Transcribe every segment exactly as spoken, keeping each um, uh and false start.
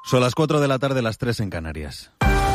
Son las cuatro de la tarde, las tres en Canarias.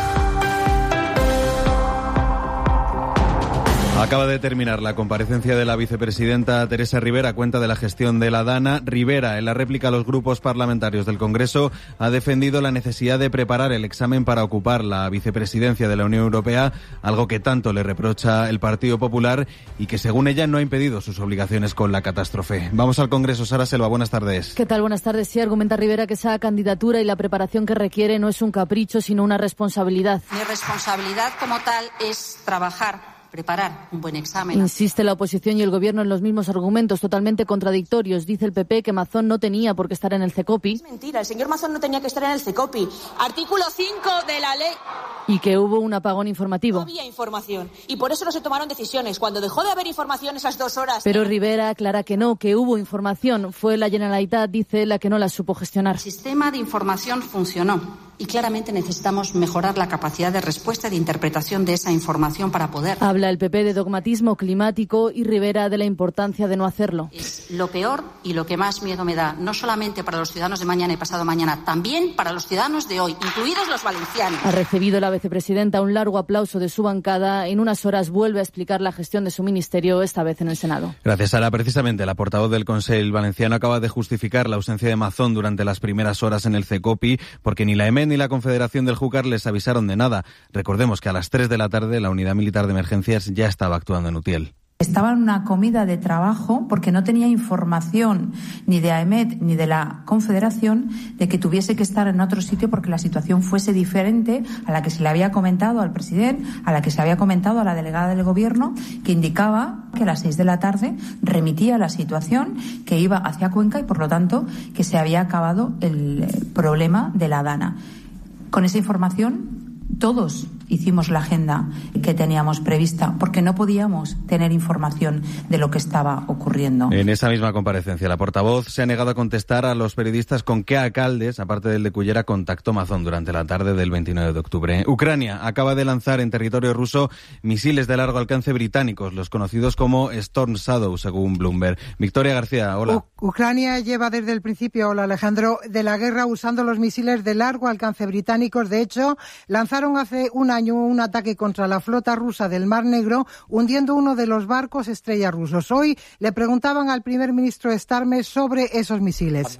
Acaba de terminar la comparecencia de la vicepresidenta Teresa Rivera a cuenta de la gestión de la DANA. Rivera, en la réplica a los grupos parlamentarios del Congreso, ha defendido la necesidad de preparar el examen para ocupar la vicepresidencia de la Unión Europea, algo que tanto le reprocha el Partido Popular y que, según ella, no ha impedido sus obligaciones con la catástrofe. Vamos al Congreso. Sara Selva, buenas tardes. ¿Qué tal? Buenas tardes. Sí, argumenta Rivera que esa candidatura y la preparación que requiere no es un capricho, sino una responsabilidad. Mi responsabilidad como tal es trabajar, preparar un buen examen. Insiste la oposición y el Gobierno en los mismos argumentos totalmente contradictorios. Dice el P P que Mazón no tenía por qué estar en el CECOPI. Es mentira, el señor Mazón no tenía que estar en el CECOPI. Artículo cinco de la ley. Y que hubo un apagón informativo. No había información y por eso no se tomaron decisiones. Cuando dejó de haber información esas dos horas... Pero Rivera aclara que no, que hubo información. Fue la Generalitat, dice, la que no la supo gestionar. El sistema de información funcionó y claramente necesitamos mejorar la capacidad de respuesta y de interpretación de esa información para poder... Habla el P P de dogmatismo climático y Rivera de la importancia de no hacerlo. Es lo peor y lo que más miedo me da, no solamente para los ciudadanos de mañana y pasado mañana, también para los ciudadanos de hoy, incluidos los valencianos. Ha recibido la vicepresidenta un largo aplauso de su bancada. En unas horas vuelve a explicar la gestión de su ministerio, esta vez en el Senado. Gracias, Sara. Precisamente la portavoz del Consell Valenciano acaba de justificar la ausencia de Mazón durante las primeras horas en el CECOPI, porque ni la E M E ni la Confederación del Júcar les avisaron de nada. Recordemos que a las tres de la tarde la Unidad Militar de Emergencias ya estaba actuando en Utiel. Estaba en una comida de trabajo porque no tenía información ni de A E M E T ni de la Confederación de que tuviese que estar en otro sitio porque la situación fuese diferente a la que se le había comentado al presidente, a la que se había comentado a la delegada del Gobierno, que indicaba que a las seis de la tarde remitía la situación, que iba hacia Cuenca y por lo tanto que se había acabado el problema de la DANA. Con esa información todos hicimos la agenda que teníamos prevista porque no podíamos tener información de lo que estaba ocurriendo. En esa misma comparecencia, la portavoz se ha negado a contestar a los periodistas con qué alcaldes, aparte del de Cullera, contactó Mazón durante la tarde del veintinueve de octubre. Ucrania acaba de lanzar en territorio ruso misiles de largo alcance británicos, los conocidos como Storm Shadow, según Bloomberg. Victoria García, hola. U- Ucrania lleva desde el principio, hola Alejandro, de la guerra usando los misiles de largo alcance británicos. De hecho, lanzaron hace un año un ataque contra la flota rusa del Mar Negro, hundiendo uno de los barcos estrella rusos. Hoy le preguntaban al primer ministro Starmer sobre esos misiles.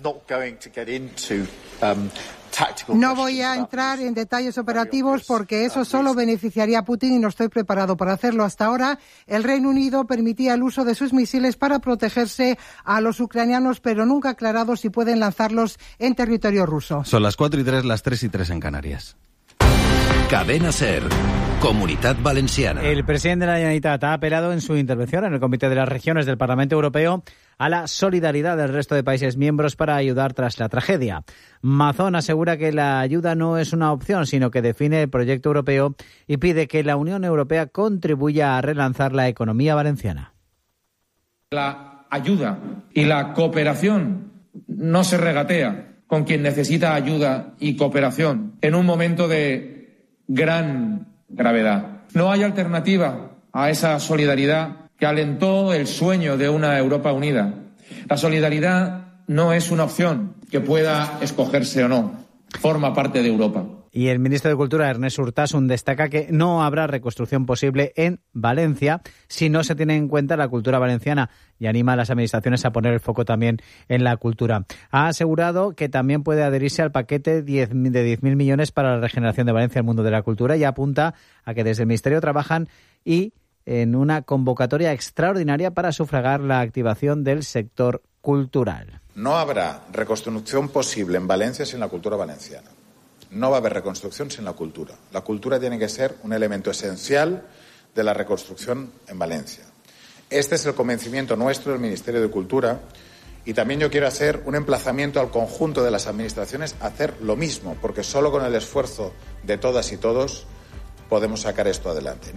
No voy a entrar en detalles operativos porque eso solo beneficiaría a Putin y no estoy preparado para hacerlo. Hasta ahora, el Reino Unido permitía el uso de sus misiles para protegerse a los ucranianos, pero nunca ha aclarado si pueden lanzarlos en territorio ruso. Son las cuatro y tres, las tres y tres en Canarias. Cadena SER, Comunitat Valenciana. El presidente de la Generalitat ha apelado en su intervención en el Comité de las Regiones del Parlamento Europeo a la solidaridad del resto de países miembros para ayudar tras la tragedia. Mazón asegura que la ayuda no es una opción, sino que define el proyecto europeo y pide que la Unión Europea contribuya a relanzar la economía valenciana. La ayuda y la cooperación no se regatea con quien necesita ayuda y cooperación en un momento de gran gravedad. No hay alternativa a esa solidaridad que alentó el sueño de una Europa unida. La solidaridad no es una opción que pueda escogerse o no. Forma parte de Europa. Y el ministro de Cultura, Ernest Urtasun, destaca que no habrá reconstrucción posible en Valencia si no se tiene en cuenta la cultura valenciana y anima a las administraciones a poner el foco también en la cultura. Ha asegurado que también puede adherirse al paquete de diez mil millones para la regeneración de Valencia, el mundo de la cultura, y apunta a que desde el Ministerio trabajan y en una convocatoria extraordinaria para sufragar la activación del sector cultural. No habrá reconstrucción posible en Valencia sin la cultura valenciana. No va a haber reconstrucción sin la cultura. La cultura tiene que ser un elemento esencial de la reconstrucción en Valencia. Este es el convencimiento nuestro del Ministerio de Cultura y también yo quiero hacer un emplazamiento al conjunto de las administraciones a hacer lo mismo, porque solo con el esfuerzo de todas y todos podemos sacar esto adelante.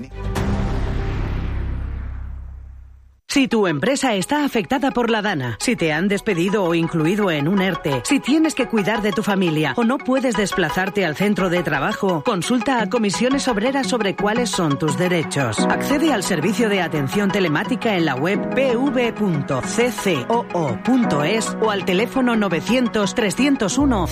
Si tu empresa está afectada por la DANA, si te han despedido o incluido en un ERTE, si tienes que cuidar de tu familia o no puedes desplazarte al centro de trabajo, consulta a Comisiones Obreras sobre cuáles son tus derechos. Accede al servicio de atención telemática en la web p v punto c c o o punto es o al teléfono novecientos, trescientos uno